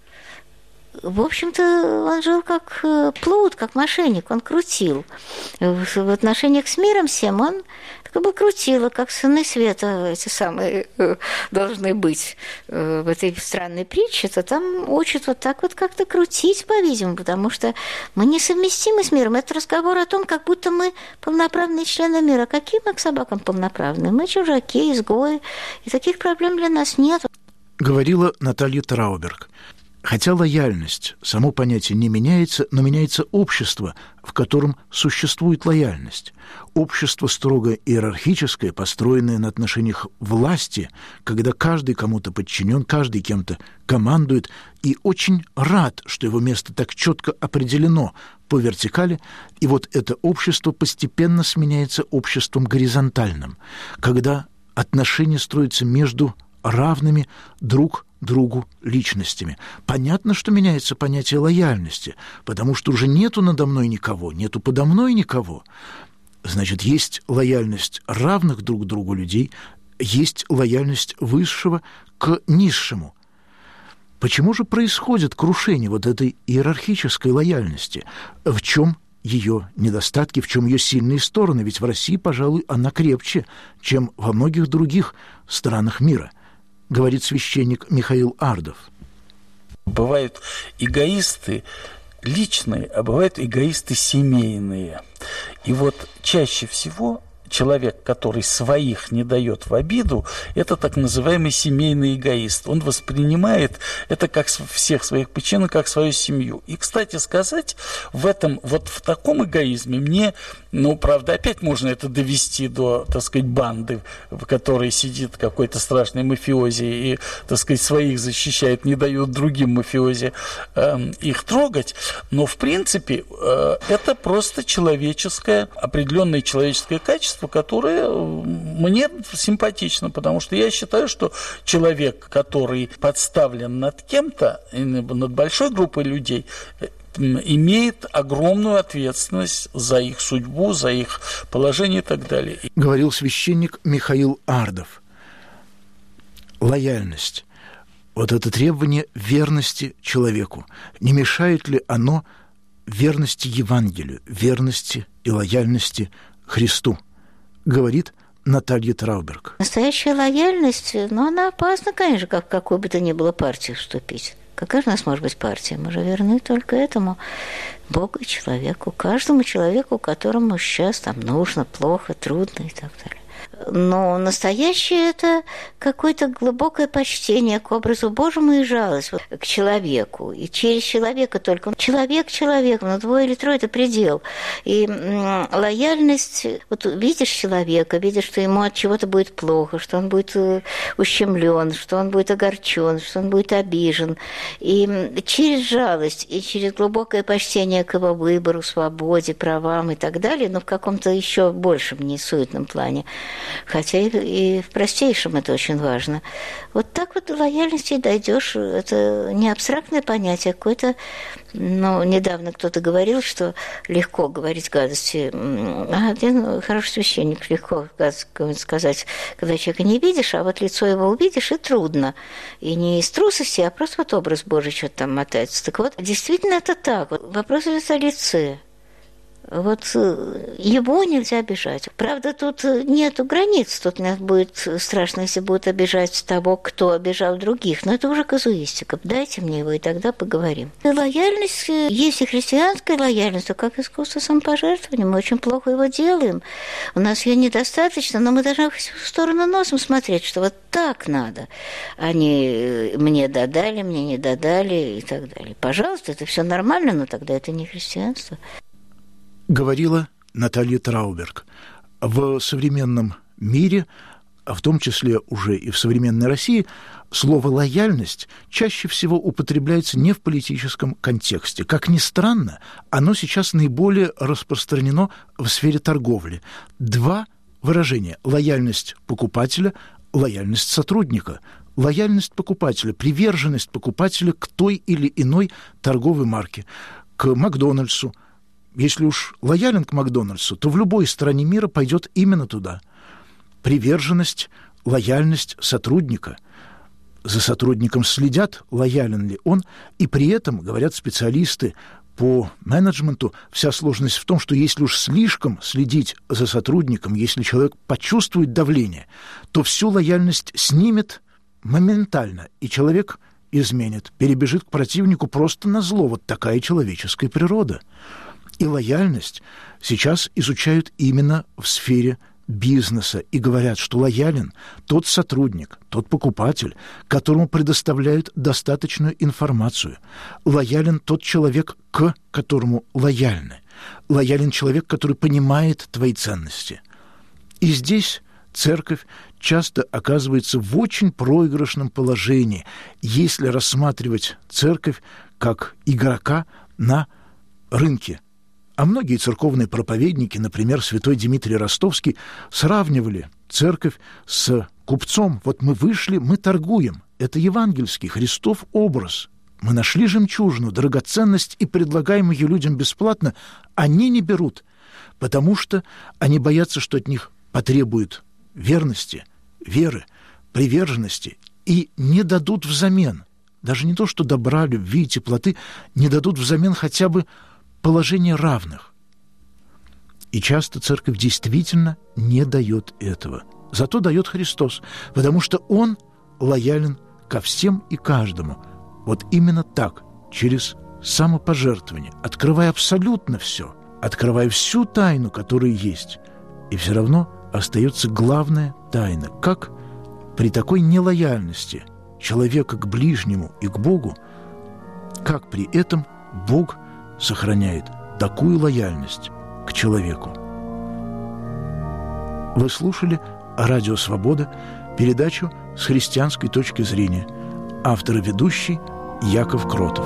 В общем-то, он жил как плут, как мошенник, он крутил. В отношениях с миром всем он как бы крутило, как сыны света эти самые должны быть в этой странной притче, то там учат вот так вот как-то крутить, по-видимому, потому что мы несовместимы с миром. Это разговор о том, как будто мы полноправные члены мира. Какие мы к собакам полноправные? Мы чужаки, изгои, и таких проблем для нас нет. Говорила Наталья Трауберг. Хотя лояльность, само понятие не меняется, но меняется общество, в котором существует лояльность. Общество строго иерархическое, построенное на отношениях власти, когда каждый кому-то подчинен, каждый кем-то командует, и очень рад, что его место так четко определено по вертикали, и вот это общество постепенно сменяется обществом горизонтальным, когда отношения строятся между равными друг другу личностями. Понятно, что меняется понятие лояльности, потому что уже нету надо мной никого, нету подо мной никого. Значит, есть лояльность равных друг другу людей, есть лояльность высшего к низшему. Почему же происходит крушение вот этой иерархической лояльности? В чем ее недостатки, в чем ее сильные стороны? Ведь в России, пожалуй, она крепче, чем во многих других странах мира, говорит священник Михаил Ардов. Бывают эгоисты личные, а бывают эгоисты семейные. И вот чаще всего человек, который своих не дает в обиду, это так называемый семейный эгоист. Он воспринимает это как всех своих подчиненных, как свою семью. И, кстати сказать, в этом, вот в таком эгоизме мне, ну, правда, опять можно это довести до, так сказать, банды, в которой сидит какой-то страшный мафиози и, так сказать, своих защищает, не дает другим мафиози их трогать. Но, в принципе, это просто человеческое, определенное человеческое качество, которое мне симпатично, потому что я считаю, что человек, который подставлен над кем-то, над большой группой людей, имеет огромную ответственность за их судьбу, за их положение и так далее. Говорил священник Михаил Ардов. Лояльность. Вот это требование верности человеку. Не мешает ли оно верности Евангелию, верности и лояльности Христу? Говорит Наталья Трауберг. Настоящая лояльность, но она опасна, конечно, как в какую бы то ни было партию вступить. Какая же у нас может быть партия? Мы же верны только этому Богу и человеку. Каждому человеку, которому сейчас там нужно, плохо, трудно и так далее. Но настоящее – это какое-то глубокое почтение к образу Божьему и жалость к человеку. И через человека только. Человек человеку, но двое или трое – это предел. И лояльность, вот видишь человека, видишь, что ему от чего-то будет плохо, что он будет ущемлен, что он будет огорчен, что он будет обижен. И через жалость, и через глубокое почтение к его выбору, свободе, правам и так далее, но в каком-то еще большем, не суетном плане, хотя и в простейшем это очень важно. Вот так вот до лояльности дойдешь. Это не абстрактное понятие, а какое-то... Ну, недавно кто-то говорил, что легко говорить гадости. Один хороший священник, легко сказать, когда человека не видишь, а вот лицо его увидишь, и трудно. И не из трусости, а просто вот образ Божий что-то там мотается. Так вот, действительно это так. Вопрос идет о лице. Вот его нельзя обижать. Правда, тут нету границ. Тут мне будет страшно, если будут обижать того, кто обижал других. Но это уже казуистика. Дайте мне его, и тогда поговорим. И лояльность, есть и христианская лояльность, а как искусство самопожертвования. Мы очень плохо его делаем. У нас ее недостаточно, но мы должны в сторону носом смотреть, что вот так надо. Они мне додали, мне не додали и так далее. Пожалуйста, это все нормально, но тогда это не христианство. Говорила Наталья Трауберг. В современном мире, в том числе уже и в современной России, слово «лояльность» чаще всего употребляется не в политическом контексте. Как ни странно, оно сейчас наиболее распространено в сфере торговли. Два выражения – лояльность покупателя, лояльность сотрудника. Лояльность покупателя, приверженность покупателя к той или иной торговой марке, к Макдональдсу. Если уж лоялен к Макдональдсу, то в любой стране мира пойдет именно туда. Приверженность, лояльность сотрудника. За сотрудником следят, лоялен ли он, и при этом, говорят специалисты по менеджменту, вся сложность в том, что если уж слишком следить за сотрудником, если человек почувствует давление, то всю лояльность снимет моментально, и человек изменит, перебежит к противнику просто назло. Вот такая человеческая природа. И лояльность сейчас изучают именно в сфере бизнеса и говорят, что лоялен тот сотрудник, тот покупатель, которому предоставляют достаточную информацию. Лоялен тот человек, к которому лояльны. Лоялен человек, который понимает твои ценности. И здесь церковь часто оказывается в очень проигрышном положении, если рассматривать церковь как игрока на рынке. А многие церковные проповедники, например, святой Дмитрий Ростовский, сравнивали церковь с купцом. Вот мы вышли, мы торгуем. Это евангельский, Христов образ. Мы нашли жемчужину, драгоценность и предлагаем ее людям бесплатно. Они не берут, потому что они боятся, что от них потребуют верности, веры, приверженности и не дадут взамен. Даже не то, что добра, любви и теплоты, не дадут взамен хотя бы положение равных. И часто церковь действительно не дает этого. Зато дает Христос, потому что Он лоялен ко всем и каждому. Вот именно так, через самопожертвование, открывая абсолютно все, открывая всю тайну, которая есть. И все равно остается главная тайна. Как при такой нелояльности человека к ближнему и к Богу, как при этом Бог сохраняет такую лояльность к человеку. Вы слушали «Радио Свобода», передачу с христианской точки зрения. Автор и ведущий Яков Кротов.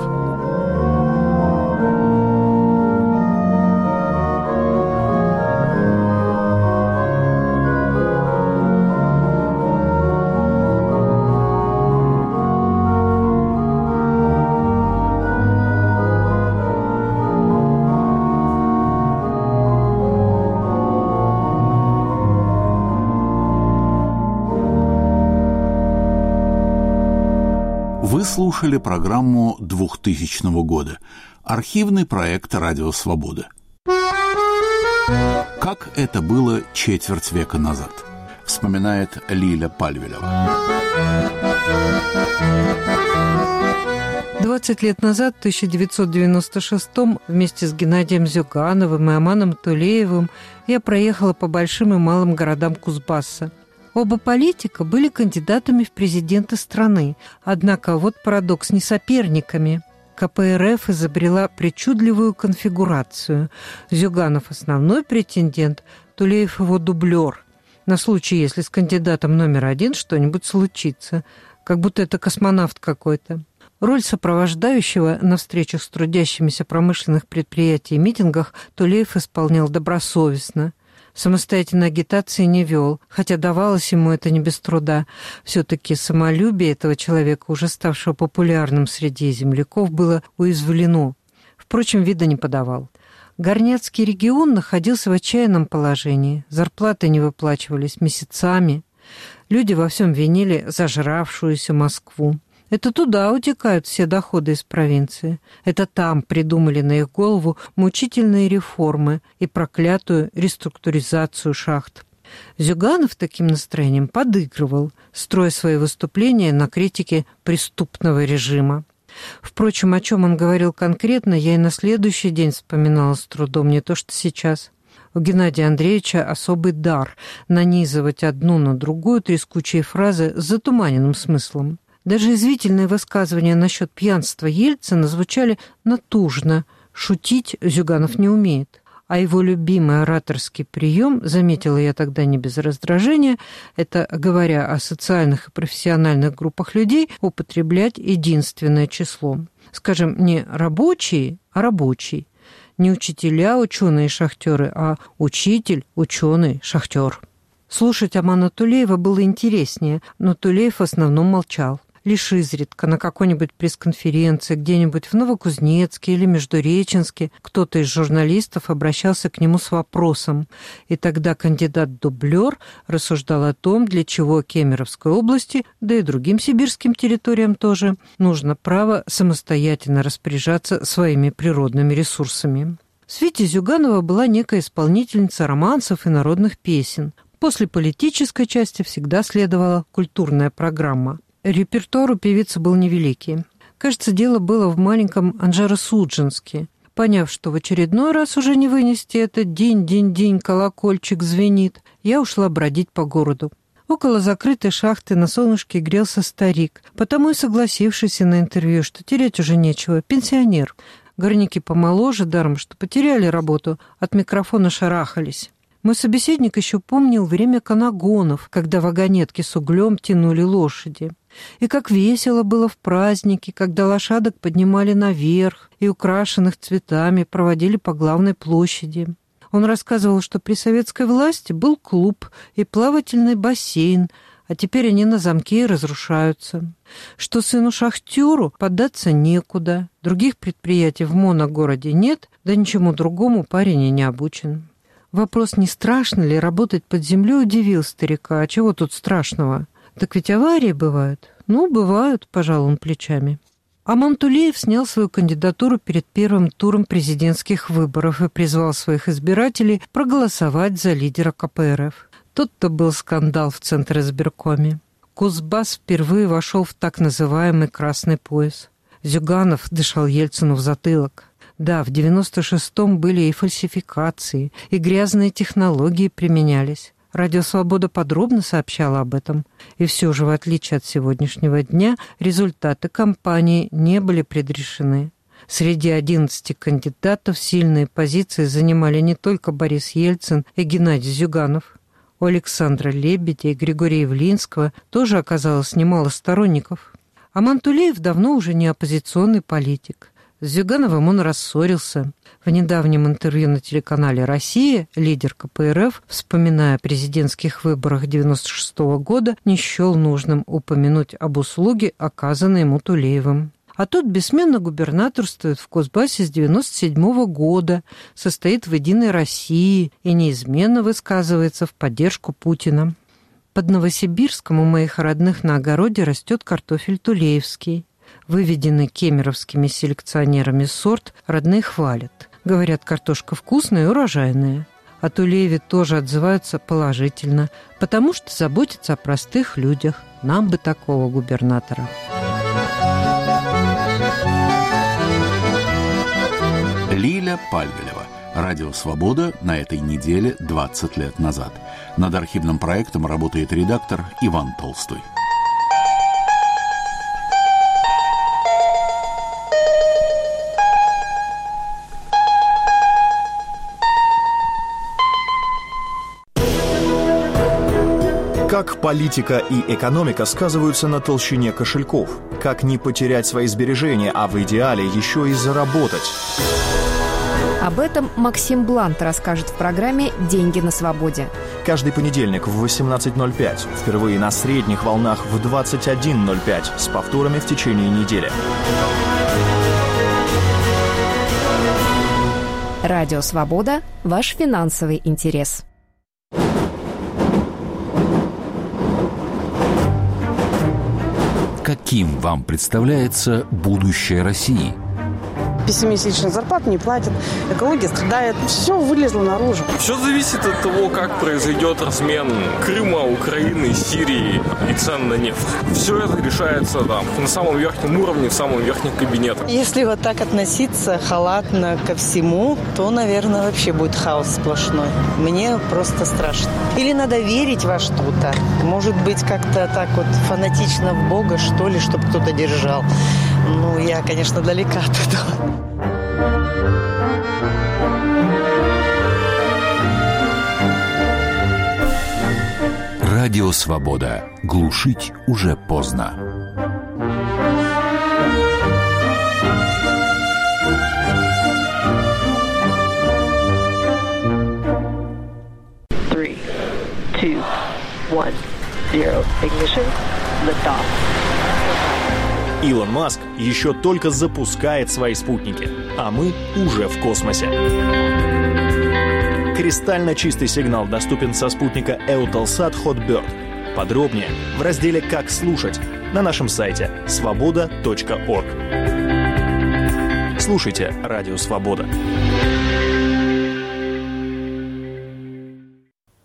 Вы слушали программу 2000 года. Архивный проект «Радио Свобода». Как это было четверть века назад, вспоминает Лиля Пальвелева. 20 лет назад, в 1996-м, вместе с Геннадием Зюгановым и Аманом Тулеевым я проехала по большим и малым городам Кузбасса. Оба политика были кандидатами в президенты страны, однако вот парадокс, не соперниками. КПРФ изобрела причудливую конфигурацию. Зюганов – основной претендент, Тулеев – его дублер. На случай, если с кандидатом номер один что-нибудь случится, как будто это космонавт какой-то. Роль сопровождающего на встречах с трудящимися промышленных предприятий и митингах Тулеев исполнял добросовестно. Самостоятельной агитации не вел, хотя давалось ему это не без труда. Все-таки самолюбие этого человека, уже ставшего популярным среди земляков, было уязвлено. Впрочем, вида не подавал. Горняцкий регион находился в отчаянном положении. Зарплаты не выплачивались месяцами. Люди во всем винили зажравшуюся Москву. Это туда утекают все доходы из провинции. Это там придумали на их голову мучительные реформы и проклятую реструктуризацию шахт. Зюганов таким настроением подыгрывал, строя свои выступления на критике преступного режима. Впрочем, о чем он говорил конкретно, я и на следующий день вспоминала с трудом, не то что сейчас. У Геннадия Андреевича особый дар нанизывать одну на другую трескучие фразы с затуманенным смыслом. Даже извительные высказывания насчет пьянства Ельцина звучали натужно. Шутить Зюганов не умеет. А его любимый ораторский прием, заметила я тогда не без раздражения, это, говоря о социальных и профессиональных группах людей, употреблять единственное число. Скажем, не рабочие, а рабочий. Не учителя, ученые, шахтеры, а учитель, ученый, шахтер. Слушать Амана Тулеева было интереснее, но Тулеев в основном молчал. Лишь изредка на какой-нибудь пресс-конференции где-нибудь в Новокузнецке или Междуреченске кто-то из журналистов обращался к нему с вопросом, и тогда кандидат-дублер рассуждал о том, для чего Кемеровской области, да и другим сибирским территориям тоже, нужно право самостоятельно распоряжаться своими природными ресурсами. В свите Зюганова была некая исполнительница романсов и народных песен. После политической части всегда следовала культурная программа. Репертуар у певицы был невеликий. Кажется, дело было в маленьком Анжеро-Судженске. Поняв, что в очередной раз уже не вынести это «динь-динь-динь, колокольчик звенит», я ушла бродить по городу. Около закрытой шахты на солнышке грелся старик, потому и согласившийся на интервью, что терять уже нечего, пенсионер. Горняки помоложе, даром что потеряли работу, от микрофона шарахались. Мой собеседник еще помнил время канагонов, когда вагонетки с углем тянули лошади. И как весело было в праздники, когда лошадок поднимали наверх и украшенных цветами проводили по главной площади. Он рассказывал, что при советской власти был клуб и плавательный бассейн, а теперь они на замке и разрушаются. Что сыну-шахтеру податься некуда, других предприятий в моногороде нет, да ничему другому парень и не обучен. Вопрос, не страшно ли работать под землей, удивил старика. А чего тут страшного? Так ведь аварии бывают. Ну, бывают, пожал он плечами. Аман Тулеев снял свою кандидатуру перед первым туром президентских выборов и призвал своих избирателей проголосовать за лидера КПРФ. Тот-то был скандал в Центризбиркоме. Кузбасс впервые вошел в так называемый «красный пояс». Зюганов дышал Ельцину в затылок. Да, в 96-м были и фальсификации, и грязные технологии применялись. Радио «Свобода» подробно сообщала об этом. И все же, в отличие от сегодняшнего дня, результаты кампании не были предрешены. Среди 11 кандидатов сильные позиции занимали не только Борис Ельцин и Геннадий Зюганов. У Александра Лебедя и Григория Явлинского тоже оказалось немало сторонников. Аман Тулеев давно уже не оппозиционный политик. С Зюгановым он рассорился. В недавнем интервью на телеканале «Россия» лидер КПРФ, вспоминая о президентских выборах 1996 года, не счел нужным упомянуть об услуге, оказанной ему Тулеевым. А тот бессменно губернаторствует в Кузбассе с 1997 года, состоит в «Единой России» и неизменно высказывается в поддержку Путина. Под Новосибирском у моих родных на огороде растет картофель тулеевский. Выведенный кемеровскими селекционерами сорт родные хвалят. Говорят, картошка вкусная и урожайная. О Тулееве тоже отзываются положительно, потому что заботятся о простых людях. Нам бы такого губернатора. Лиля Пальвелева. Радио «Свобода» на этой неделе 20 лет назад. Над архивным проектом работает редактор Иван Толстой. Как политика и экономика сказываются на толщине кошельков? Как не потерять свои сбережения, а в идеале еще и заработать? Об этом Максим Блант расскажет в программе «Деньги на свободе». Каждый понедельник в 18:05. Впервые на средних волнах в 21:05. С повторами в течение недели. Радио «Свобода» – ваш финансовый интерес. Каким вам представляется будущее России? Пессимистично, зарплату не платят, экология страдает, все вылезло наружу. Все зависит от того, как произойдет размен Крыма, Украины, Сирии и цен на нефть. Все это решается на самом верхнем уровне, в самом верхнем кабинете. Если вот так относиться халатно ко всему, то, наверное, вообще будет хаос сплошной. Мне просто страшно. Или надо верить во что-то. Может быть, как-то так вот фанатично в Бога, что ли, чтобы кто-то держал. Ну, я, конечно, далека от этого. Радио «Свобода». Глушить уже поздно. Three, two, one, zero. Ignition. Liftoff. Илон Маск еще только запускает свои спутники, а мы уже в космосе. Кристально чистый сигнал доступен со спутника Eutelsat Hotbird. Подробнее в разделе «Как слушать» на нашем сайте svoboda.org. Слушайте «Радио Свобода».